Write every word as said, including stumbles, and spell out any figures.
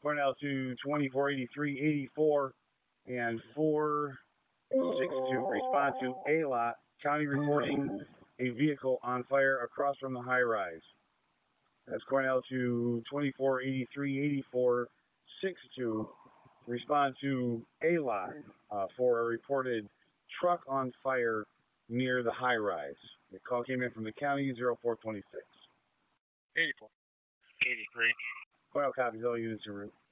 Cornell to twenty-four eighty-three eighty-four and four sixty-two. Respond to A lot. County reporting a vehicle on fire across from the high rise. That's Cornell to twenty-four eighty-three eighty-four sixty-two. Respond to A lot uh, for a reported truck on fire near the high rise. The call came in from the county zero four twenty-six. eighty-four. eighty-three. Cornell copies all units en route.